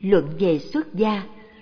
Luận về xuất gia.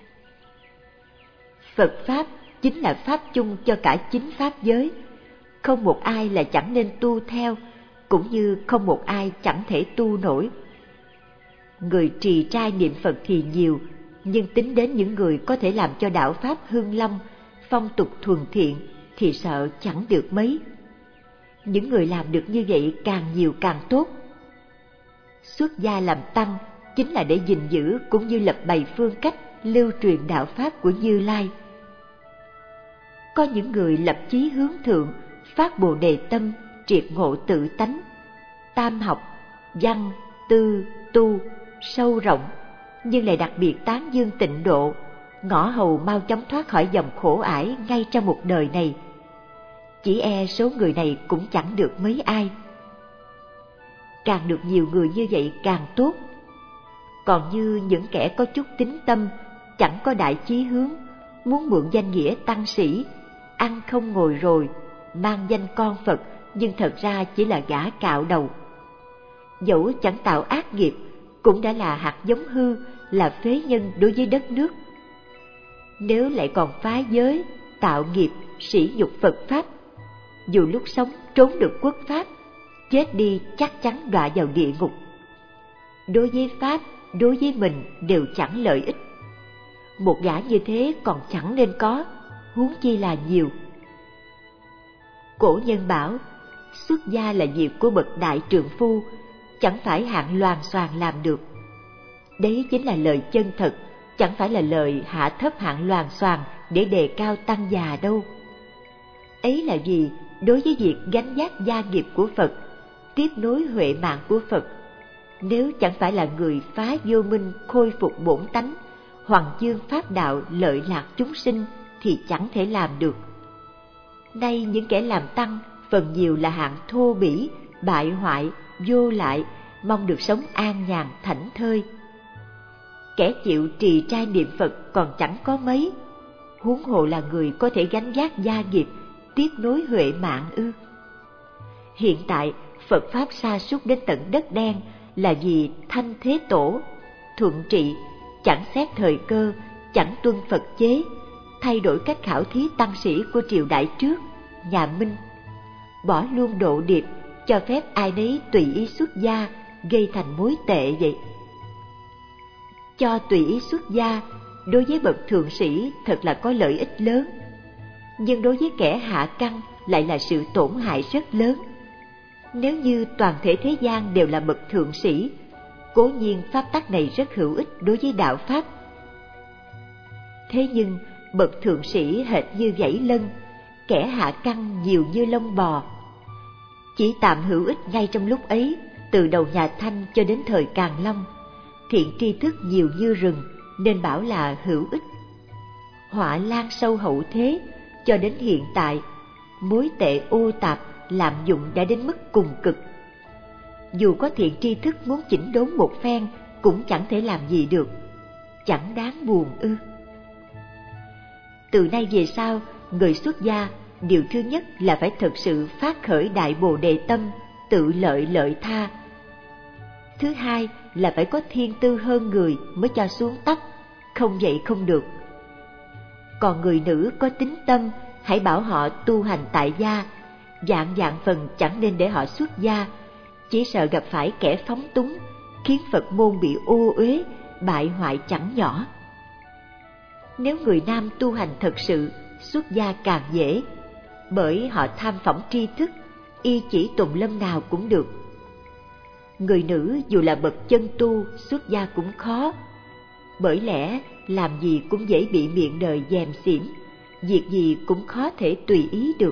Phật Pháp chính là Pháp chung cho cả chín Pháp giới. Không một ai là chẳng nên tu theo, cũng như không một ai chẳng thể tu nổi. Người trì trai niệm Phật thì nhiều, nhưng tính đến những người có thể làm cho đạo Pháp hưng long, phong tục thuần thiện thì sợ chẳng được mấy. Những người làm được như vậy càng nhiều càng tốt. Xuất gia làm tăng chính là để gìn giữ cũng như lập bày phương cách lưu truyền đạo Pháp của Như Lai. Có những người lập chí hướng thượng, phát Bồ Đề tâm, triệt ngộ tự tánh, tam học, văn, tư, tu, sâu rộng, nhưng lại đặc biệt tán dương tịnh độ, ngõ hầu mau chóng thoát khỏi dòng khổ ải ngay trong một đời này. Chỉ e số người này cũng chẳng được mấy ai. Càng được nhiều người như vậy càng tốt. Còn như những kẻ có chút tín tâm, chẳng có đại chí hướng, muốn mượn danh nghĩa tăng sĩ, ăn không ngồi rồi, mang danh con Phật nhưng thật ra chỉ là gã cạo đầu. Dẫu chẳng tạo ác nghiệp, cũng đã là hạt giống hư, là phế nhân đối với đất nước. Nếu lại còn phá giới, tạo nghiệp, sỉ nhục Phật Pháp, dù lúc sống trốn được quốc Pháp, chết đi chắc chắn đọa vào địa ngục. Đối với Pháp, đối với mình đều chẳng lợi ích. Một gã như thế còn chẳng nên có, huống chi là nhiều. Cổ nhân bảo, xuất gia là việc của bậc đại trượng phu, chẳng phải hạng loàn xoàn làm được. Đấy chính là lời chân thật, chẳng phải là lời hạ thấp hạng loàn xoàn để đề cao tăng già đâu. Ấy là vì đối với việc gánh vác gia nghiệp của Phật, tiếp nối huệ mạng của Phật, nếu chẳng phải là người phá vô minh khôi phục bổn tánh, hoàng dương pháp đạo lợi lạc chúng sinh thì chẳng thể làm được. Nay những kẻ làm tăng phần nhiều là hạng thô bỉ, bại hoại, vô lại, mong được sống an nhàn thảnh thơi. Kẻ chịu trì trai niệm Phật còn chẳng có mấy, huống hồ là người có thể gánh vác gia nghiệp, tiếp nối huệ mạng ư? Hiện tại Phật Pháp sa sút đến tận đất đen là vì Thanh Thế Tổ thuận trị, chẳng xét thời cơ, chẳng tuân Phật chế, thay đổi cách khảo thí tăng sĩ của triều đại trước, nhà Minh, bỏ luôn độ điệp, cho phép ai nấy tùy ý xuất gia, gây thành mối tệ vậy. Cho tùy ý xuất gia đối với bậc thượng sĩ thật là có lợi ích lớn, nhưng đối với kẻ hạ căn lại là sự tổn hại rất lớn. Nếu như toàn thể thế gian đều là bậc thượng sĩ, cố nhiên pháp tắc này rất hữu ích đối với đạo Pháp. Thế nhưng bậc thượng sĩ hệt như vảy lân, kẻ hạ căn nhiều như lông bò. Chỉ tạm hữu ích ngay trong lúc ấy, từ đầu nhà Thanh cho đến thời Càn Long, thiện tri thức nhiều như rừng nên bảo là hữu ích. Họa lan sâu hậu thế, cho đến hiện tại, mối tệ ô tạp lạm dụng đã đến mức cùng cực. Dù có thiện tri thức muốn chỉnh đốn một phen cũng chẳng thể làm gì được, chẳng đáng buồn ư? Từ nay về sau, người xuất gia điều thứ nhất là phải thực sự phát khởi đại bồ đề tâm, tự lợi lợi tha. Thứ hai là phải có thiên tư hơn người mới cho xuống tóc, không vậy không được. Còn người nữ có tín tâm, hãy bảo họ tu hành tại gia, dạng dạng phần chẳng nên để họ xuất gia, chỉ sợ gặp phải kẻ phóng túng, khiến Phật môn bị ô uế, bại hoại chẳng nhỏ. Nếu người nam tu hành thật sự, xuất gia càng dễ, bởi họ tham phỏng tri thức, y chỉ tùng lâm nào cũng được. Người nữ dù là bậc chân tu, xuất gia cũng khó, bởi lẽ làm gì cũng dễ bị miệng đời dèm xỉn, việc gì cũng khó thể tùy ý được.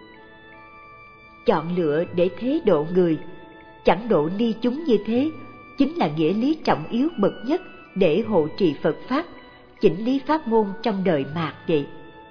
Chọn lựa để thế độ người, chẳng độ ni chúng như thế, chính là nghĩa lý trọng yếu bậc nhất để hộ trì Phật Pháp, chỉnh lý pháp môn trong đời mạt vậy.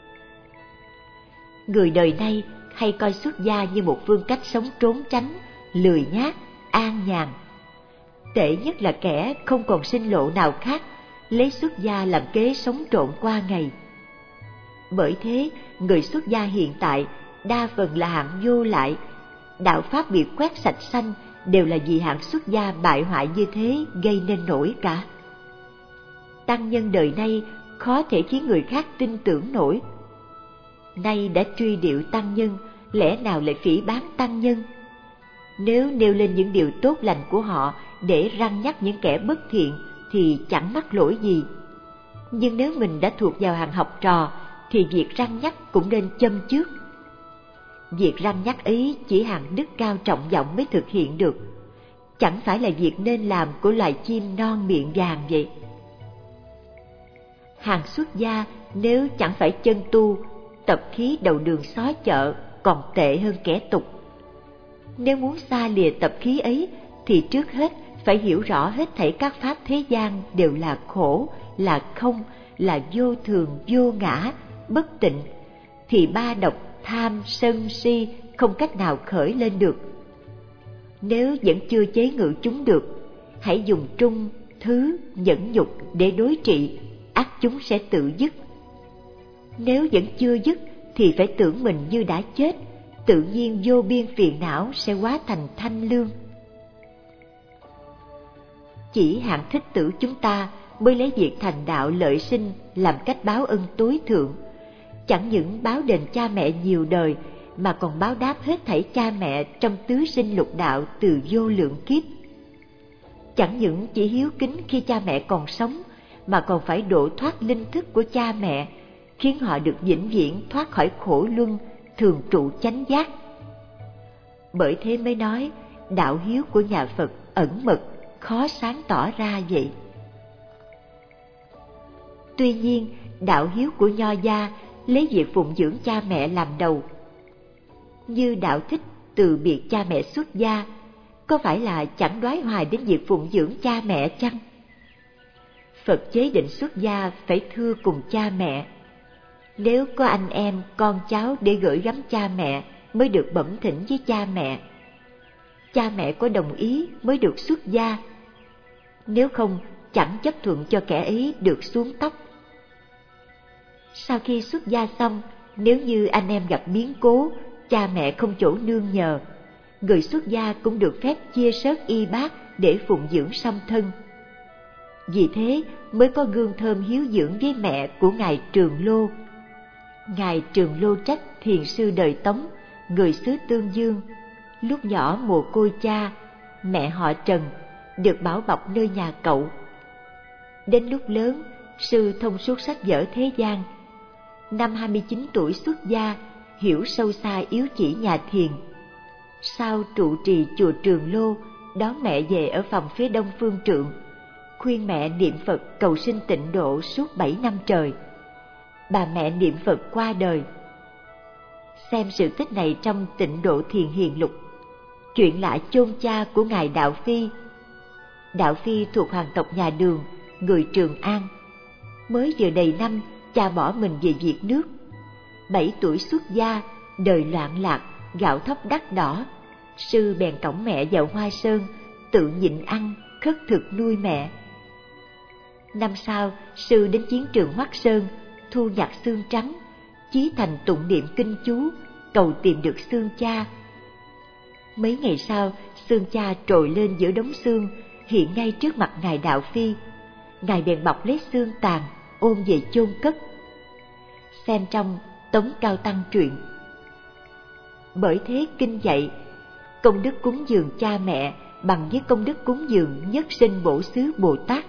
Người đời nay hay coi xuất gia như một phương cách sống trốn tránh, lười nhác, an nhàn. Tệ nhất là kẻ không còn sinh lộ nào khác, lấy xuất gia làm kế sống trộn qua ngày. Bởi thế, người xuất gia hiện tại đa phần là hạng vô lại, đạo Pháp bị quét sạch xanh đều là vì hạng xuất gia bại hoại như thế gây nên nổi cả. tăng nhân đời nay khó thể khiến người khác tin tưởng nổi. Nay đã truy điệu tăng nhân, lẽ nào lại phỉ báng tăng nhân? Nếu nêu lên những điều tốt lành của họ để răn nhắc những kẻ bất thiện thì chẳng mắc lỗi gì. Nhưng nếu mình đã thuộc vào hàng học trò thì việc răn nhắc cũng nên châm trước. Việc răn nhắc ấy chỉ hạng đức cao trọng vọng mới thực hiện được, chẳng phải là việc nên làm của loài chim non miệng vàng vậy. Hàng xuất gia nếu chẳng phải chân tu, tập khí đầu đường xó chợ còn tệ hơn kẻ tục. Nếu muốn xa lìa tập khí ấy thì trước hết phải hiểu rõ hết thảy các pháp thế gian đều là khổ, là không, là vô thường, vô ngã, bất tịnh, thì ba độc tham, sân, si không cách nào khởi lên được. Nếu vẫn chưa chế ngự chúng được, hãy dùng trung, thứ, nhẫn nhục để đối trị, ắt chúng sẽ tự dứt. Nếu vẫn chưa dứt thì phải tưởng mình như đã chết, tự nhiên vô biên phiền não sẽ hóa thành thanh lương. Chỉ hạng thích tử chúng ta mới lấy việc thành đạo lợi sinh làm cách báo ân tối thượng, chẳng những báo đền cha mẹ nhiều đời mà còn báo đáp hết thảy cha mẹ trong tứ sinh lục đạo từ vô lượng kiếp. Chẳng những chỉ hiếu kính khi cha mẹ còn sống mà còn phải độ thoát linh thức của cha mẹ, khiến họ được vĩnh viễn thoát khỏi khổ luân, thường trụ chánh giác. Bởi thế mới nói đạo hiếu của nhà Phật ẩn mật, khó sáng tỏ ra vậy. Tuy nhiên, đạo hiếu của Nho gia lấy việc phụng dưỡng cha mẹ làm đầu. Như Đạo Thích từ biệt cha mẹ xuất gia, có phải là chẳng đoái hoài đến việc phụng dưỡng cha mẹ chăng? Phật chế định xuất gia phải thưa cùng cha mẹ. Nếu có anh em, con cháu để gửi gắm cha mẹ mới được bẩm thỉnh với cha mẹ. Cha mẹ có đồng ý mới được xuất gia. Nếu không, chẳng chấp thuận cho kẻ ấy được xuống tóc. Sau khi xuất gia xong, nếu như anh em gặp biến cố, cha mẹ không chỗ nương nhờ, người xuất gia cũng được phép chia sớt y bát để phụng dưỡng song thân. Vì thế mới có gương thơm hiếu dưỡng với mẹ của Ngài Trường Lô. Ngài Trường Lô Trách, thiền sư đời Tống, người xứ Tương Dương, lúc nhỏ mồ côi cha, mẹ họ Trần, được bảo bọc nơi nhà cậu. Đến lúc lớn, sư thông suốt sách vở thế gian. Năm 29 tuổi xuất gia, hiểu sâu xa yếu chỉ nhà thiền. Sau trụ trì chùa Trường Lô, đón mẹ về ở phòng phía đông phương trượng, khuyên mẹ niệm Phật cầu sinh tịnh độ suốt 7 năm trời. Bà mẹ niệm Phật qua đời. Xem sự tích này trong Tịnh Độ Thiền Hiền Lục. Chuyện lạ chôn cha của Ngài Đạo Phi. Đạo Phi thuộc hoàng tộc nhà Đường, người Trường An. Mới vừa đầy năm, cha bỏ mình về Việt nước. 7 tuổi xuất gia, đời loạn lạc, gạo thóc đắt đỏ. Sư bèn cõng mẹ vào Hoa Sơn, tự nhịn ăn, khất thực nuôi mẹ. Năm sau, sư đến chiến trường Hoắc Sơn, thu nhặt xương trắng, chí thành tụng niệm kinh chú, cầu tìm được xương cha. Mấy ngày sau, xương cha trồi lên giữa đống xương, hiện ngay trước mặt Ngài Đạo Phi. Ngài bèn bọc lấy xương tàn, ôm về chôn cất. Xem trong Tống Cao Tăng truyện. Bởi thế kinh dạy, công đức cúng dường cha mẹ bằng với công đức cúng dường nhất sinh bổ xứ Bồ Tát.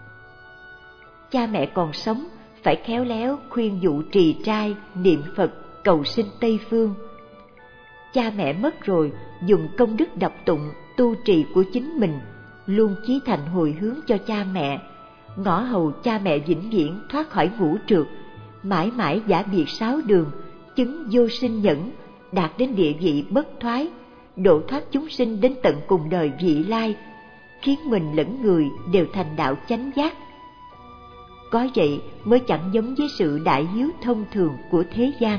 Cha mẹ còn sống, phải khéo léo khuyên dụ trì trai, niệm Phật, cầu sinh Tây Phương. Cha mẹ mất rồi, dùng công đức đọc tụng, tu trì của chính mình, luôn chí thành hồi hướng cho cha mẹ, ngõ hầu cha mẹ vĩnh viễn thoát khỏi ngũ trượt, mãi mãi giả biệt sáu đường, chứng vô sinh nhẫn, đạt đến địa vị bất thoái, độ thoát chúng sinh đến tận cùng đời vị lai, khiến mình lẫn người đều thành đạo chánh giác. Có vậy mới chẳng giống với sự đại hiếu thông thường của thế gian.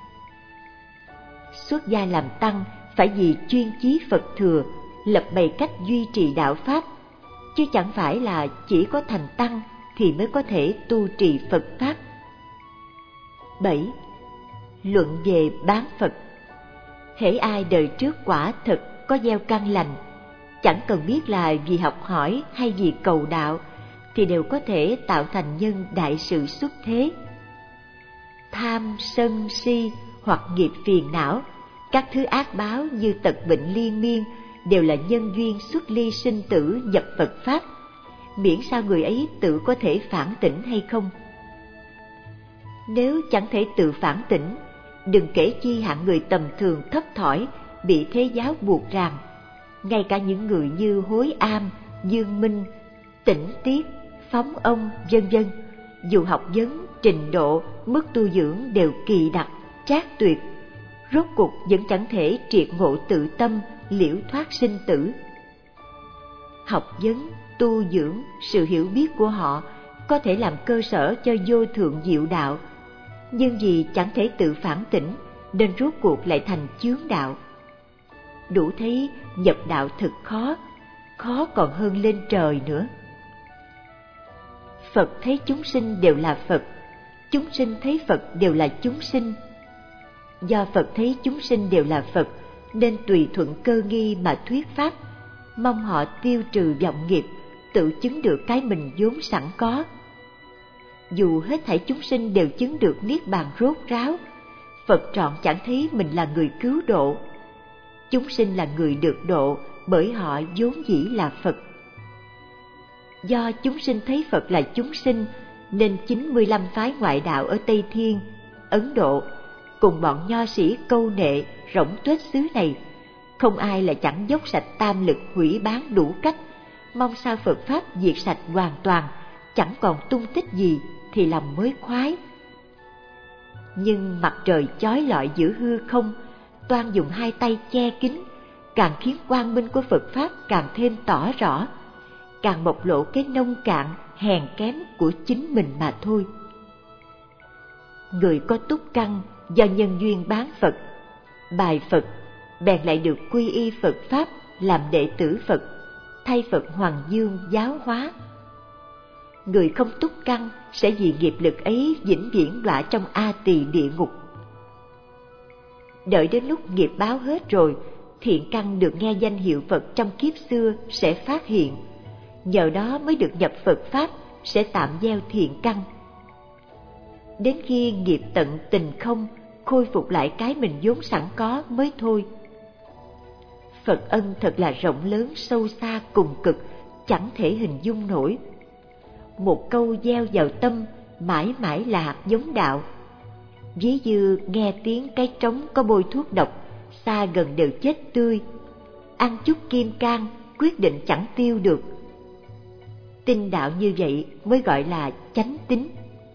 Xuất gia làm tăng phải vì chuyên chí Phật thừa, lập bày cách duy trì đạo pháp, chứ chẳng phải là chỉ có thành tăng thì mới có thể tu trì Phật pháp. 7. Luận về bán Phật. Hễ ai đời trước quả thực có gieo căn lành, chẳng cần biết là vì học hỏi hay vì cầu đạo, thì đều có thể tạo thành nhân đại sự xuất thế. Tham, sân, si hoặc nghiệp phiền não, các thứ ác báo như tật bệnh liên miên đều là nhân duyên xuất ly sinh tử nhập Phật Pháp, miễn sao người ấy tự có thể phản tỉnh hay không. Nếu chẳng thể tự phản tỉnh, đừng kể chi hạng người tầm thường thấp thỏi bị thế giáo buộc ràng. Ngay cả những người như Hối Am, Dương Minh, Tỉnh Tiết, Phóng Ông, vân vân, dù học vấn, trình độ, mức tu dưỡng đều kỳ đặc, trác tuyệt, rốt cuộc vẫn chẳng thể triệt ngộ tự tâm, liễu thoát sinh tử. Học vấn, tu dưỡng, sự hiểu biết của họ có thể làm cơ sở cho vô thượng diệu đạo, nhưng vì chẳng thể tự phản tỉnh nên rốt cuộc lại thành chướng đạo. Đủ thấy nhập đạo thực khó, khó còn hơn lên trời nữa. Phật thấy chúng sinh đều là Phật, chúng sinh thấy Phật đều là chúng sinh. Do Phật thấy chúng sinh đều là Phật nên tùy thuận cơ nghi mà thuyết pháp, mong họ tiêu trừ vọng nghiệp, tự chứng được cái mình vốn sẵn có. Dù hết thảy chúng sinh đều chứng được niết bàn rốt ráo, Phật trọn chẳng thấy mình là người cứu độ. Chúng sinh là người được độ bởi họ vốn dĩ là Phật. Do chúng sinh thấy Phật là chúng sinh nên 95 phái ngoại đạo ở Tây Thiên, Ấn Độ cùng bọn nho sĩ câu nệ rỗng tuếch xứ này, không ai là chẳng dốc sạch tam lực hủy bán đủ cách, mong sao Phật Pháp diệt sạch hoàn toàn, chẳng còn tung tích gì thì lòng mới khoái. Nhưng mặt trời chói lọi giữa hư không, toan dùng hai tay che kín, càng khiến quang minh của Phật Pháp càng thêm tỏ rõ, càng bộc lộ cái nông cạn, hèn kém của chính mình mà thôi. Người có túc căn do nhân duyên bán Phật, bài Phật, bèn lại được quy y Phật Pháp làm đệ tử Phật, thay Phật Hoàng Dương giáo hóa. Người không túc căn sẽ vì nghiệp lực ấy vĩnh viễn đọa trong A Tỳ địa ngục. Đợi đến lúc nghiệp báo hết rồi, thiện căn được nghe danh hiệu Phật trong kiếp xưa sẽ phát hiện, nhờ đó mới được nhập Phật Pháp, sẽ tạm gieo thiện căn. Đến khi nghiệp tận tình không, khôi phục lại cái mình vốn sẵn có mới thôi. Phật ân thật là rộng lớn sâu xa cùng cực, chẳng thể hình dung nổi. Một câu gieo vào tâm mãi mãi là hạt giống đạo. Ví như nghe tiếng cái trống có bôi thuốc độc, xa gần đều chết tươi. Ăn chút kim cang quyết định chẳng tiêu được. Tin đạo như vậy mới gọi là chánh tín.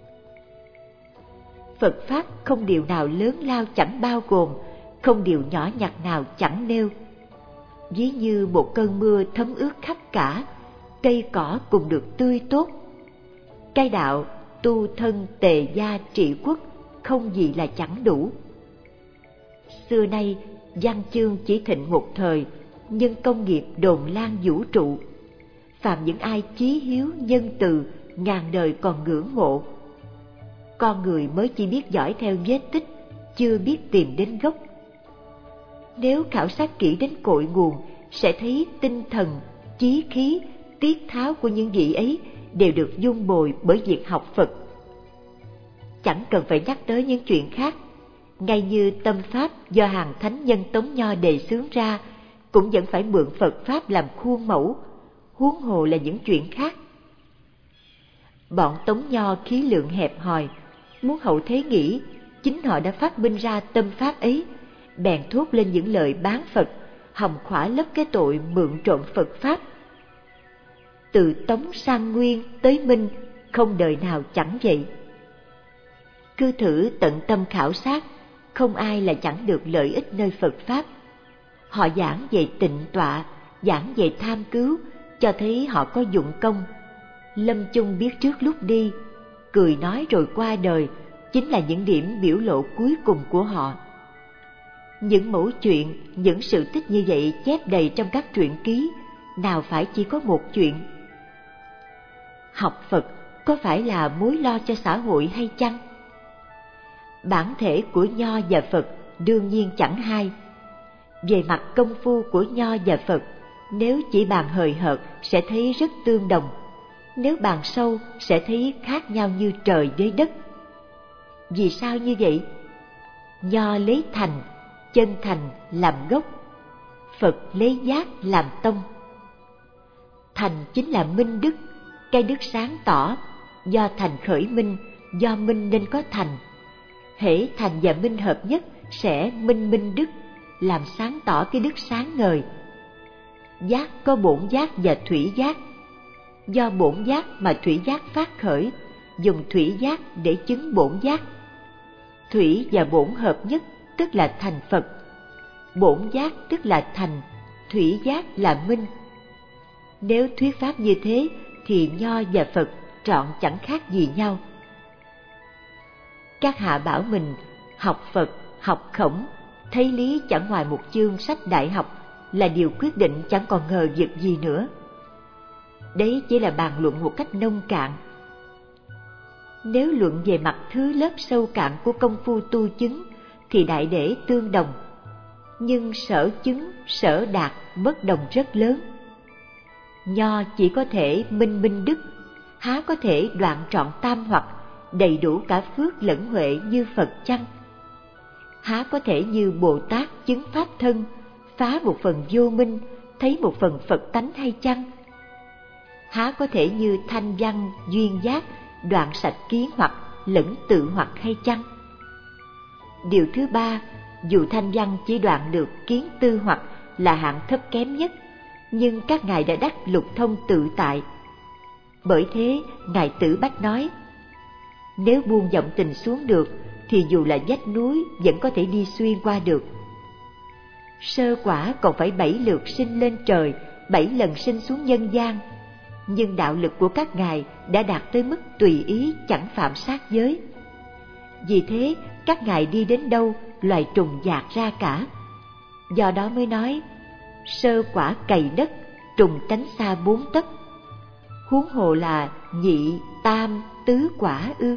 Phật Pháp không điều nào lớn lao chẳng bao gồm, không điều nhỏ nhặt nào chẳng nêu. Ví như một cơn mưa thấm ướt khắp cả, cây cỏ cùng được tươi tốt. Cái đạo tu thân tề gia trị quốc, không gì là chẳng đủ. Xưa nay văn chương chỉ thịnh một thời, nhưng công nghiệp đồn lan vũ trụ. Phàm những ai chí hiếu nhân từ, ngàn đời còn ngưỡng mộ. Con người mới chỉ biết dõi theo vết tích, chưa biết tìm đến gốc. Nếu khảo sát kỹ đến cội nguồn, sẽ thấy tinh thần, chí khí, tiết tháo của những vị ấy đều được dung bồi bởi việc học Phật. Chẳng cần phải nhắc tới những chuyện khác, ngay như tâm pháp do hàng thánh nhân Tống Nho đề xướng ra cũng vẫn phải mượn Phật Pháp làm khuôn mẫu, huống hồ là những chuyện khác. Bọn Tống Nho khí lượng hẹp hòi, muốn hậu thế nghĩ chính họ đã phát minh ra tâm pháp ấy, bèn thốt lên những lời bán Phật, hòng khỏa lấp cái tội mượn trộm Phật Pháp. Từ Tống sang Nguyên tới Minh, không đời nào chẳng vậy. Cứ thử tận tâm khảo sát, không ai là chẳng được lợi ích nơi Phật Pháp. Họ giảng về tịnh tọa, giảng về tham cứu, cho thấy họ có dụng công. Lâm chung biết trước lúc đi, cười nói rồi qua đời, chính là những điểm biểu lộ cuối cùng của họ. Những mẫu chuyện, những sự tích như vậy chép đầy trong các truyện ký, nào phải chỉ có một chuyện. Học Phật có phải là mối lo cho xã hội hay chăng? Bản thể của Nho và Phật đương nhiên chẳng hai. Về mặt công phu của Nho và Phật, nếu chỉ bàn hời hợt sẽ thấy rất tương đồng. nếu bàn sâu sẽ thấy khác nhau như trời với đất. Vì sao như vậy? Nho lấy thành, chân thành làm gốc, Phật lấy giác làm tông. Thành chính là minh đức, cái đức sáng tỏ, do thành khởi minh, do minh nên có thành. Hễ thành và minh hợp nhất sẽ minh minh đức, làm sáng tỏ cái đức sáng ngời. Giác có bổn giác và thủy giác. Do bổn giác mà thủy giác phát khởi, dùng thủy giác để chứng bổn giác. Thủy và bổn hợp nhất tức là thành Phật. Bổn giác tức là thành, thủy giác là minh. Nếu thuyết pháp như thế thì Nho và Phật trọn chẳng khác gì nhau. Các hạ bảo mình học Phật, học Khổng, thấy lý chẳng ngoài một chương sách đại học là điều quyết định, chẳng còn ngờ vực gì nữa. Đấy chỉ là bàn luận một cách nông cạn. Nếu luận về mặt thứ lớp sâu cạn của công phu tu chứng thì đại để tương đồng, nhưng sở chứng, sở đạt bất đồng rất lớn. Nho chỉ có thể minh minh đức, há có thể đoạn trọn tam hoặc, đầy đủ cả phước lẫn huệ như Phật chăng? Há có thể như Bồ Tát chứng pháp thân, phá một phần vô minh, thấy một phần Phật tánh hay chăng? Há có thể như Thanh Văn duyên giác, đoạn sạch kiến hoặc lẫn tự hoặc hay chăng? Điều thứ ba, dù Thanh Văn chỉ đoạn được kiến tư hoặc là hạng thấp kém nhất, nhưng các ngài đã đắc lục thông tự tại. Bởi thế ngài Tử Bách nói, nếu buông vọng tình xuống được thì dù là vách núi vẫn có thể đi xuyên qua được. Sơ quả còn phải 7 lượt sinh lên trời, 7 lần sinh xuống nhân gian, nhưng đạo lực của các ngài đã đạt tới mức tùy ý, chẳng phạm sát giới. Vì thế các ngài đi đến đâu loài trùng dạt ra cả. Do đó mới nói sơ quả cày đất, trùng tránh xa 4 tấc, huống hồ là nhị, tam, tứ quả ư.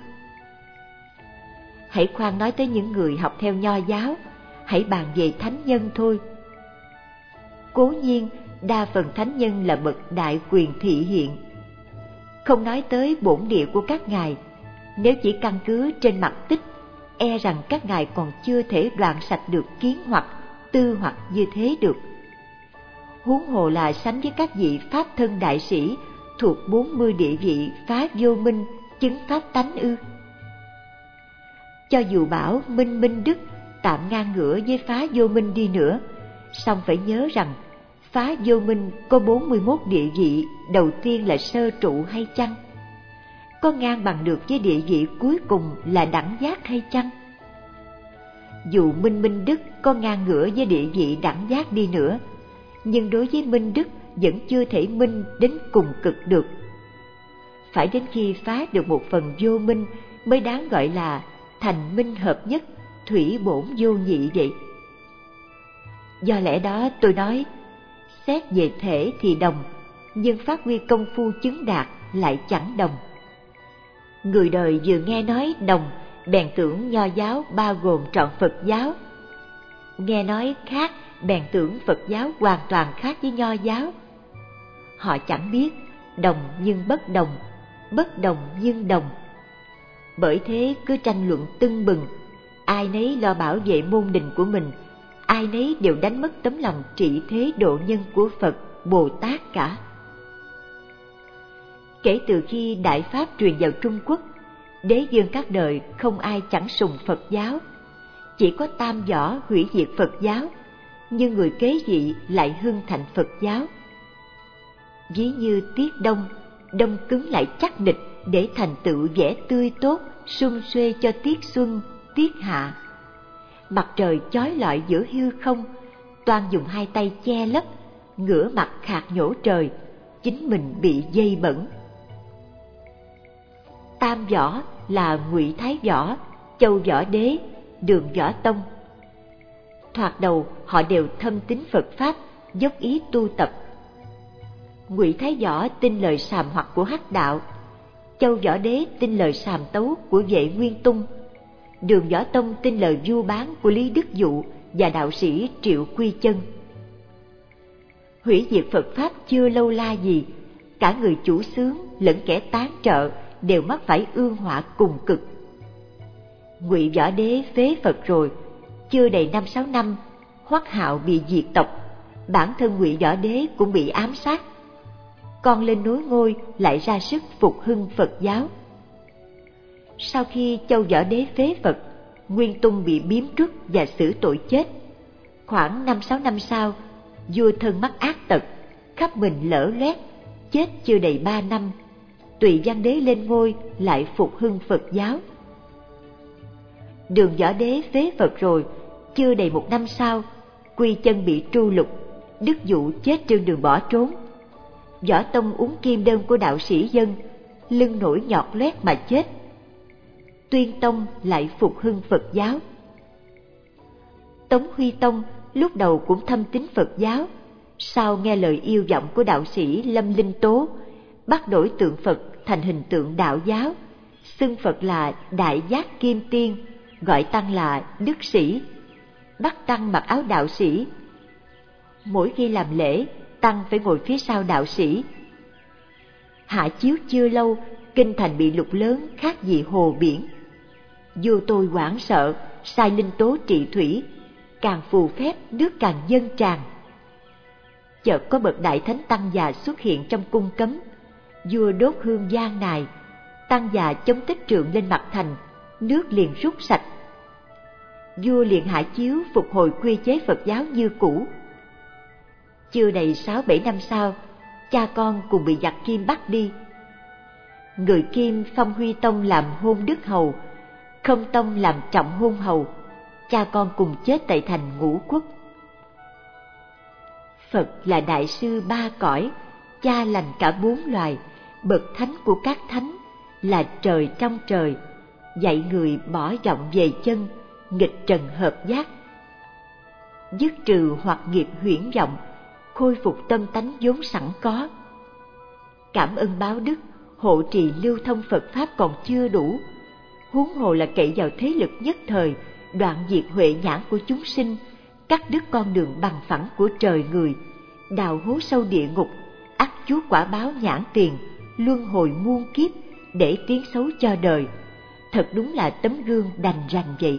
Hãy khoan nói tới những người học theo Nho giáo, hãy bàn về thánh nhân thôi. Cố nhiên đa phần thánh nhân là bậc đại quyền thị hiện. Không nói tới bổn địa của các ngài, nếu chỉ căn cứ trên mặt tích, e rằng các ngài còn chưa thể đoạn sạch được kiến hoặc, tư hoặc như thế được. Huống hồ là sánh với các vị pháp thân đại sĩ thuộc 40 địa vị phá vô minh, chứng pháp tánh ư. Cho dù bảo minh minh đức tạm ngang ngửa với phá vô minh đi nữa, song phải nhớ rằng phá vô minh có 41 địa vị đầu tiên là sơ trụ hay chăng? Có ngang bằng được với địa vị cuối cùng là đẳng giác hay chăng? Dù minh minh đức có ngang ngửa với địa vị đẳng giác đi nữa, nhưng đối với minh đức vẫn chưa thể minh đến cùng cực được. Phải đến khi phá được một phần vô minh mới đáng gọi là thành minh hợp nhất, thủy bổn vô nhị vậy. Do lẽ đó tôi nói, xét về thể thì đồng, nhưng phát huy công phu chứng đạt lại chẳng đồng. Người đời vừa nghe nói đồng, bèn tưởng Nho giáo bao gồm trọn Phật giáo. Nghe nói khác, bèn tưởng Phật giáo hoàn toàn khác với Nho giáo. Họ chẳng biết đồng nhưng bất đồng nhưng đồng. Bởi thế cứ tranh luận tưng bừng, ai nấy lo bảo vệ môn đình của mình, ai nấy đều đánh mất tấm lòng trị thế độ nhân của Phật, Bồ Tát cả. Kể từ khi Đại Pháp truyền vào Trung Quốc, đế vương các đời không ai chẳng sùng Phật giáo. Chỉ có Tam Võ hủy diệt Phật giáo, nhưng người kế vị lại hưng thịnh Phật giáo. Ví như tiết đông, đông cứng lại chắc nịch để thành tựu vẻ tươi tốt, sum xuê cho tiết xuân, tiết hạ. Mặt trời chói lọi giữa hư không, toan dùng hai tay che lấp, ngửa mặt khạc nhổ trời, chính mình bị dây bẩn. Tam Võ là Ngụy Thái Võ, Châu Võ Đế, Đường Võ Tông. Thoạt đầu họ đều thâm tín Phật Pháp, dốc ý tu tập. Ngụy Thái Võ tin lời sàm hoặc của Hắc Đạo, Châu Võ Đế tin lời sàm tấu của Vệ Nguyên Tung, Đường Võ Tông tin lời vu bán của Lý Đức Dụ và đạo sĩ Triệu Quy Chân. Hủy diệt Phật Pháp chưa lâu la gì, cả người chủ xướng lẫn kẻ tán trợ đều mắc phải ương họa cùng cực. Ngụy Võ Đế phế Phật rồi, chưa đầy 5-6 năm, Hoắc Hạo bị diệt tộc, bản thân Ngụy Võ Đế cũng bị ám sát. Con lên nối ngôi lại ra sức phục hưng Phật giáo. Sau khi Châu Võ Đế phế Phật, Nguyên Tung bị biếm truất và xử tội chết. Khoảng 5-6 năm sau, vua thân mắc ác tật, khắp mình lở loét, chết chưa đầy 3 năm. Tùy Văn Đế lên ngôi lại phục hưng Phật giáo. Đường Võ Đế phế Phật rồi, chưa đầy 1 năm sau, Quy Chân bị tru lục, Đức Dụ chết trên đường bỏ trốn. Võ Tông uống kim đơn của đạo sĩ Dân, lưng nổi nhọt loét mà chết. Tuyên Tông lại phục hưng Phật giáo. Tống Huy Tông lúc đầu cũng thâm tín Phật giáo, sau nghe lời yêu vọng của đạo sĩ Lâm Linh Tố, bắt đổi tượng Phật thành hình tượng đạo giáo, xưng Phật là Đại Giác Kim Tiên, gọi tăng là Đức Sĩ, bắt tăng mặc áo đạo sĩ. Mỗi khi làm lễ, tăng phải ngồi phía sau đạo sĩ. Hạ chiếu chưa lâu, kinh thành bị lụt lớn khác gì hồ biển. Vua tôi hoảng sợ, sai Linh Tố trị thủy, càng phù phép nước càng dâng tràn. Chợt có bậc đại thánh tăng già xuất hiện trong cung cấm, vua đốt hương gian nài, tăng già chống tích trượng lên mặt thành, nước liền rút sạch. Vua liền hạ chiếu phục hồi quy chế Phật giáo như cũ. Chưa đầy 6-7 năm sau, cha con cùng bị giặc Kim bắt đi. Người Kim phong Huy Tông làm hôn đức hầu, Không Tông làm trọng hôn hầu, cha con cùng chết tại thành Ngũ Quốc. Phật là đại sư ba cõi, cha lành cả 4 loài, bậc thánh của các thánh, là trời trong trời, dạy người bỏ vọng về chân, nghịch trần hợp giác, dứt trừ hoặc nghiệp huyễn vọng, khôi phục tâm tánh vốn sẵn có. Cảm ơn báo đức, hộ trì lưu thông Phật Pháp còn chưa đủ, huống hồ là cậy vào thế lực nhất thời, đoạn diệt huệ nhãn của chúng sinh, cắt đứt con đường bằng phẳng của trời người, đào hố sâu địa ngục, ắt chuốc quả báo nhãn tiền, luân hồi muôn kiếp để tiếng xấu cho đời. Thật đúng là tấm gương đành rành vậy.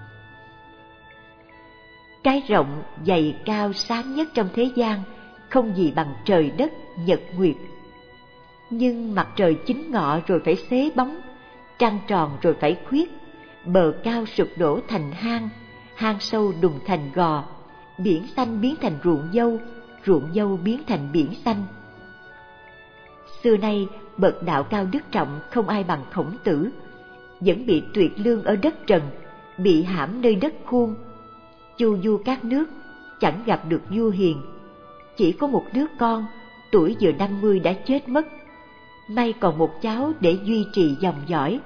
Cái rộng, dày, cao, sáng nhất trong thế gian không gì bằng trời đất, nhật nguyệt. Nhưng mặt trời chính ngọ rồi phải xế bóng, trăng tròn rồi phải khuyết, bờ cao sụp đổ thành hang, hang sâu đùng thành gò, biển xanh biến thành ruộng dâu, ruộng dâu biến thành biển xanh. Xưa nay bậc đạo cao đức trọng không ai bằng Khổng Tử, vẫn bị tuyệt lương ở đất trần, bị hãm nơi đất khuôn. Chu du các nước, chẳng gặp được vua hiền, chỉ có một đứa con, tuổi vừa 50 đã chết mất, may còn một cháu để duy trì dòng dõi.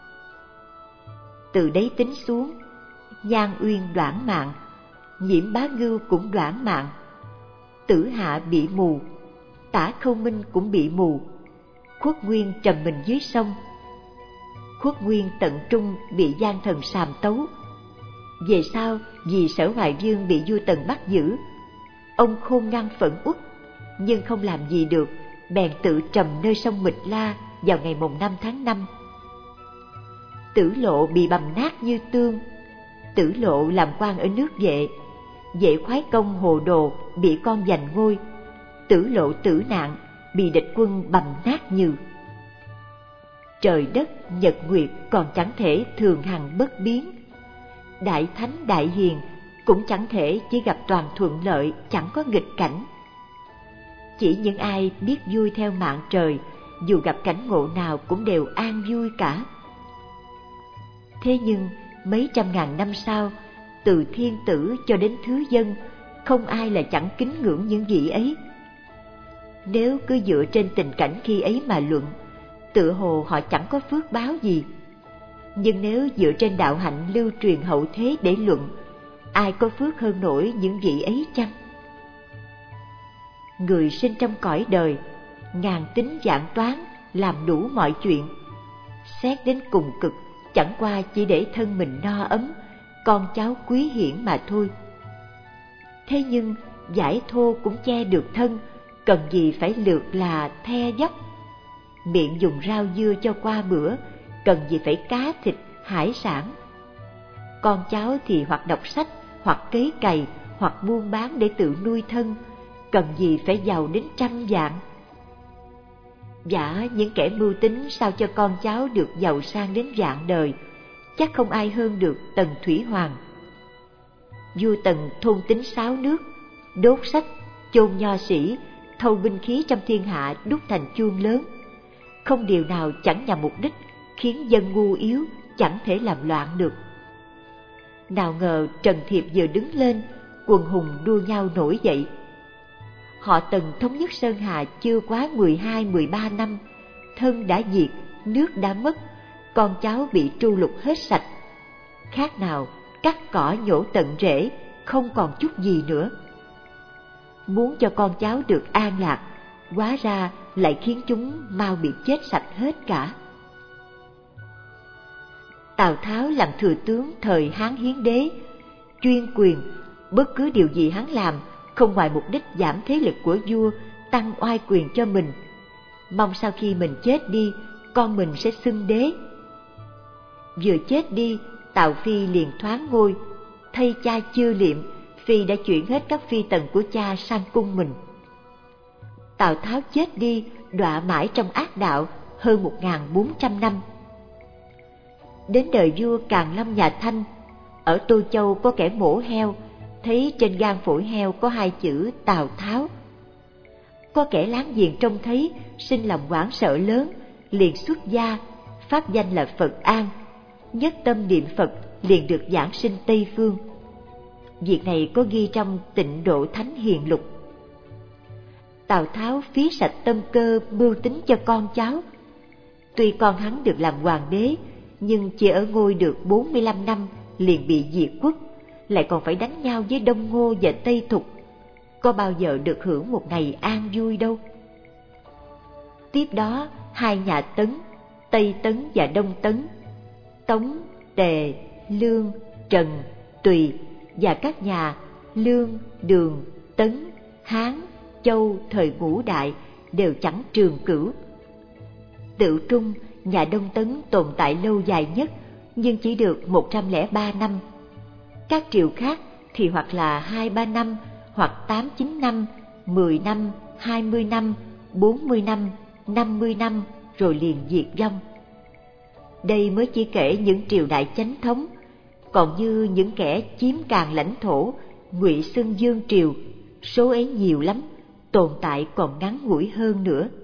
Từ đấy tính xuống, Nhan Uyên đoản mạng, Nhiễm Bá Ngưu cũng đoản mạng, Tử Hạ bị mù, Tả Khâu Minh cũng bị mù, Khuất Nguyên trầm mình dưới sông, Khuất Nguyên tận trung bị gian thần sàm tấu. Về sau, vì Sở Hoài Dương bị vua Tần bắt giữ, ông khôn ngoan phẫn uất, nhưng không làm gì được, bèn tự trầm nơi sông Mịch La vào ngày mùng 5 tháng 5. Tử Lộ bị bầm nát như tương. Tử Lộ làm quan ở nước Vệ, Vệ khoái công hồ đồ bị con giành ngôi, Tử Lộ tử nạn, bị địch quân bầm nát như. Trời đất, nhật nguyệt còn chẳng thể thường hằng bất biến. Đại thánh đại hiền cũng chẳng thể chỉ gặp toàn thuận lợi, chẳng có nghịch cảnh. Chỉ những ai biết vui theo mạng trời, dù gặp cảnh ngộ nào cũng đều an vui cả. Thế nhưng mấy trăm ngàn năm sau, từ thiên tử cho đến thứ dân, không ai là chẳng kính ngưỡng những vị ấy. Nếu cứ dựa trên tình cảnh khi ấy mà luận, tựa hồ họ chẳng có phước báo gì. Nhưng nếu dựa trên đạo hạnh lưu truyền hậu thế để luận, ai có phước hơn nổi những vị ấy chăng? Người sinh trong cõi đời, ngàn tính vạn toán, làm đủ mọi chuyện. Xét đến cùng cực, chẳng qua chỉ để thân mình no ấm, con cháu quý hiển mà thôi. Thế nhưng giải thô cũng che được thân, cần gì phải lượt là the dốc. Miệng dùng rau dưa cho qua bữa, cần gì phải cá thịt, hải sản. Con cháu thì hoặc đọc sách, hoặc cấy cày, hoặc buôn bán để tự nuôi thân, cần gì phải giàu đến trăm vạn. Giả những kẻ mưu tính sao cho con cháu được giàu sang đến vạn đời, chắc không ai hơn được Tần Thủy Hoàng. Vua Tần thôn tính 6 nước, đốt sách, chôn nho sĩ, thâu binh khí trong thiên hạ đúc thành chuông lớn. Không điều nào chẳng nhằm mục đích, khiến dân ngu yếu chẳng thể làm loạn được. Nào ngờ Trần Thiệp vừa đứng lên, quần hùng đua nhau nổi dậy. Họ Tần thống nhất Sơn Hà chưa quá 12-13 năm, thân đã diệt, nước đã mất, con cháu bị tru lục hết sạch. Khác nào cắt cỏ nhổ tận rễ, không còn chút gì nữa. Muốn cho con cháu được an lạc, hóa ra lại khiến chúng mau bị chết sạch hết cả. Tào Tháo làm thừa tướng thời Hán Hiến Đế, chuyên quyền, bất cứ điều gì hắn làm không ngoài mục đích giảm thế lực của vua, tăng oai quyền cho mình, mong sau khi mình chết đi, con mình sẽ xưng đế. Vừa chết đi, Tào Phi liền thoáng ngôi, thay cha Chư Liệm, Phi đã chuyển hết các phi tần của cha sang cung mình. Tào Tháo chết đi, đọa mãi trong ác đạo hơn 1400 năm. Đến đời vua Càn Lâm nhà Thanh, ở Tô Châu có kẻ mổ heo, thấy trên gan phổi heo có 2 chữ Tào Tháo. Có kẻ láng giềng trông thấy, sinh lòng hoảng sợ lớn, liền xuất gia, pháp danh là Phật An, nhất tâm niệm Phật, liền được giảng sinh Tây Phương. Việc này có ghi trong Tịnh Độ Thánh Hiền Lục. Tào Tháo phí sạch tâm cơ mưu tính cho con cháu. Tuy con hắn được làm hoàng đế, nhưng chỉ ở ngôi được 45 năm liền bị diệt quốc, lại còn phải đánh nhau với Đông Ngô và Tây Thục, có bao giờ được hưởng một ngày an vui đâu. Tiếp đó 2 nhà Tấn, Tây Tấn và Đông Tấn, Tống, Tề, Lương, Trần, Tùy và các nhà Lương, Đường, Tấn, Hán, Châu thời Ngũ Đại đều chẳng trường cửu. Tự Trung, nhà Đông Tấn tồn tại lâu dài nhất, nhưng chỉ được 103 năm. Các triều khác thì hoặc là 2-3 năm, hoặc 8-9 năm, 10 năm, 20 năm, 40 năm, 50 năm, rồi liền diệt vong. Đây mới chỉ kể những triều đại chánh thống, còn như những kẻ chiếm càn lãnh thổ, ngụy xưng Dương Triều, số ấy nhiều lắm, tồn tại còn ngắn ngủi hơn nữa.